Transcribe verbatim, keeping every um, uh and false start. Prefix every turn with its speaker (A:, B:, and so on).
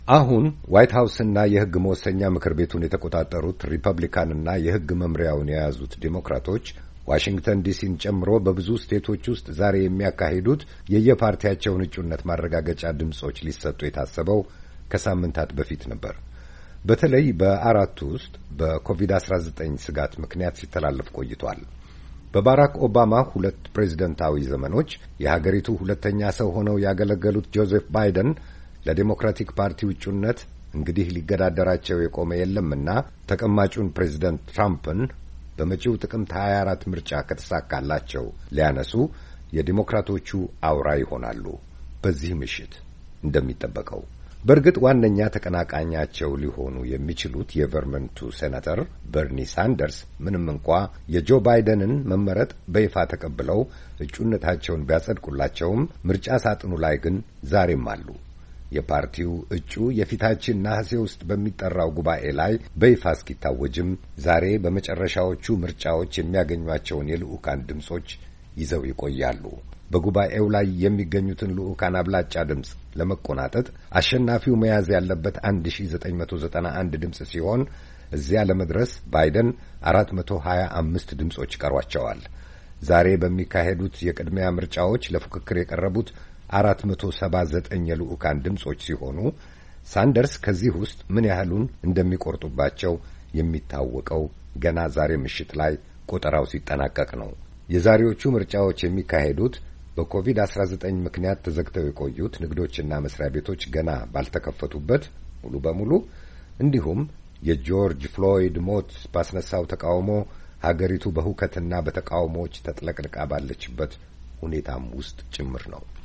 A: አሁን ዋይት ሃውስና የሕግ መወሰኛ ምክር ቤቱን የተቆጣጠሩት ሪፐብሊካንና የሕግ መምሪያውን የያዙት ዴሞክራቶች ዋሽንግተን ዲሲን ጨምሮ በብዙ ስቴቶች ውስጥ ዛሬ የሚያካሂዱት የየፓርቲያቸውን እጩነት ማረጋገጫ ድምጾች ሊሰጡ የታሰበው ከሳምንታት በፊት ነበር። በተለይ በአራቱ ውስጥ በኮቪድ አስራ ዘጠኝ ስጋት ምክንያት ሲተላለፍ ቆይቷል። በባራክ ኦባማ ሁለት ፕሬዝደንታዊ ዘመኖች የሀገሪቱ ሁለተኛ ሰው ሆነው ያገለገሉት ጆዜፍ ባይደን ለዲሞክራቲክ ፓርቲ እጩነት እንግዲህ ሊገዳደራቸው የቆመ የለምና ተቀማጩን ፕሬዝደንት ትራምፕን በመጪው ጥቅምት ሃያ አራት ምርጫ ከተሳካላቸው ሊያነሱ የዲሞክራቶቹ አውራ ይሆናሉ። በዚህ ምሽት እንደሚጠበቀው በእርግጥ ዋነኛ ተቀናቃኛቸው ሊሆኑ የሚችሉት የቨርመንቱ ሴናተር በርኒ ሳንደርስ ምንም እንኳ የጆ ባይደንን መመረጥ በይፋ ተቀብለው እጩነታቸውን ቢያጸድቁላቸውም ምርጫ ሳጥኑ ላይ ግን ዛሬም አሉ። የፓርቲው እጩ የፊታችን ነሐሴ ውስጥ በሚጠራው ጉባኤ ላይ በይፋ እስኪታወጅም ዛሬ በመጨረሻዎቹ ምርጫዎች የሚያገኟቸውን የልዑካን ድምጾች ይዘው ይቆያሉ። በጉባኤው ላይ የሚገኙትን ልዑካን አብላጫ ድምጽ ለመቆናጠጥ አሸናፊው መያዝ ያለበት አንድ ሺህ ዘጠኝ መቶ ዘጠና አንድ ድምጽ ሲሆን እዚያ ለመድረስ ባይደን አራት መቶ ሀያ አምስት ድምጾች ቀሯቸዋል። ዛሬ በሚካሄዱት የቅድሚያ ምርጫዎች ለፉክክር የቀረቡት አራት መቶ ሰባ ዘጠኝ የልዑካን ድምጾች ሲሆኑ ሳንደርስ ከዚህ ውስጥ ምን ያህሉን እንደሚቆርጡባቸው የሚታወቀው ገና ዛሬ ምሽት ላይ ቆጠራው ሲጠናቀቅ ነው። የዛሬዎቹ ምርጫዎች የሚካሄዱት በኮቪድ አስራ ዘጠኝ ምክንያት ተዘግተው የቆዩት ንግዶችና መስሪያ ቤቶች ገና ባልተከፈቱበት ሙሉ በሙሉ እንዲሁም የጆርጅ ፍሎይድ ሞት ባስነሳው ተቃውሞ ሀገሪቱ በሁከትና በተቃውሞዎች ተጥለቅልቃ ባለችበት ሁኔታም ውስጥ ጭምር ነው።